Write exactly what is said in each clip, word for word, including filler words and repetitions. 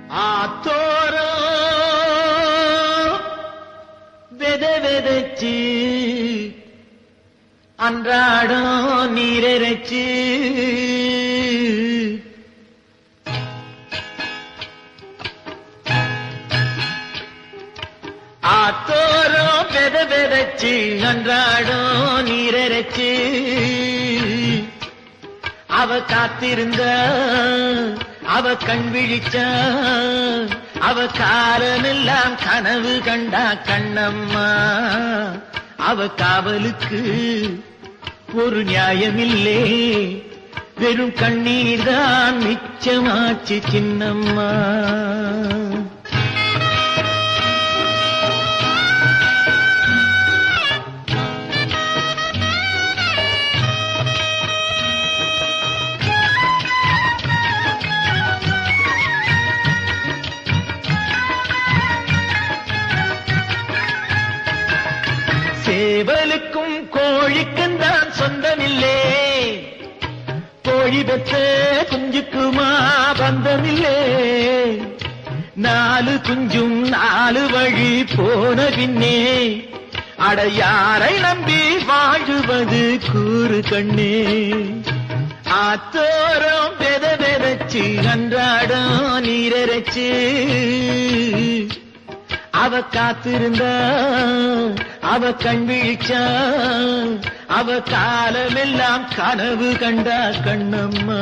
ஆத்தோரோ வெத வெதச்சு அன்றாடம் நீரரைச்சு ஆத்தோரோ வெத வெதச்சு அன்றாடம் நீரரைச்சு அவ காத்திருந்த அவ கண் விழிச்சா அவ காலமெல்லாம் கனவு கண்டா கண்ணம்மா அவ காவலுக்கு ஒரு நியாயமில்லே வெறும் கண்ணீர் தான் மிச்சமாச்சு சின்னம்மா. சேவலுக்கும் கோழிக்கும் தான் சொந்தமில்லே, கோழி பெற்ற குஞ்சுக்குமா பந்தமில்லே. நாலு குஞ்சும் நாலு வழி போன பின்னே அட யாரை நம்பி வாழுவது கூறு கண்ணே. ஆத்தோரம் பெத பெதச்சு அன்றாடம் நீரரைச்சு அவ காத்திருந்தா அவ கண் விழிச்சா அவ காலமெல்லாம் கனவு கண்டா கண்ணம்மா.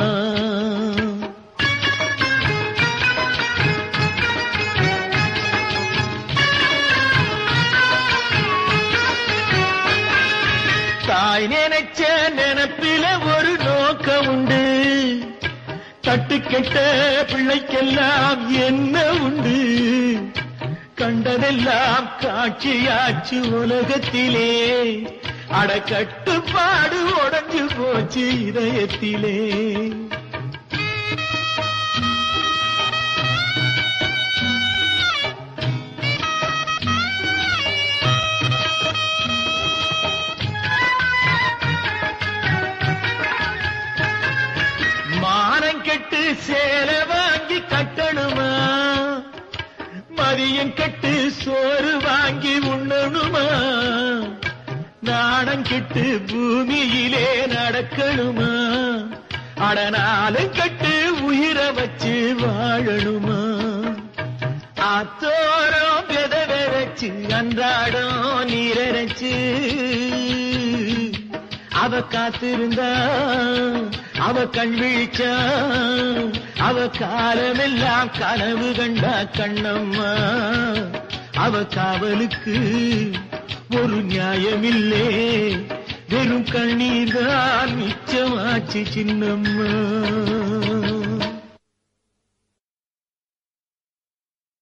தாய் நினைச்ச நினைப்பில ஒரு நோக்கம் உண்டு, தட்டு கெட்ட பிள்ளைக்கெல்லாம் என்ன உண்டு. கண்டதெல்லாம் காட்சியாச்சு உலகத்திலே, அடக்கட்டுப்பாடு உடஞ்சு போச்சு இதயத்திலே. மானம் கெட்டு சேலை வாங்கி கட்டணுமா, மதியம் கெட்டு சோறு வாங்கி உண்ணணுமா. நாணம் கெட்டு பூமியிலே நடக்கணுமா, அடனாலும் கெட்டு உயிரை வச்சு வாழணுமா. ஆத்தோரம் பெத வெதச்சு அன்றாடம் நீரரைச்சு அவ காத்திருந்தா அவ கண் விழிச்சா அவ காலமெல்லாம் கனவு கண்டா கண்ணம்மா. அவ காவலுக்கு ஒரு நியாயமில்லே, வெறும் கண்ணீர் தான் மிச்சமாச்சு சின்னம்மா.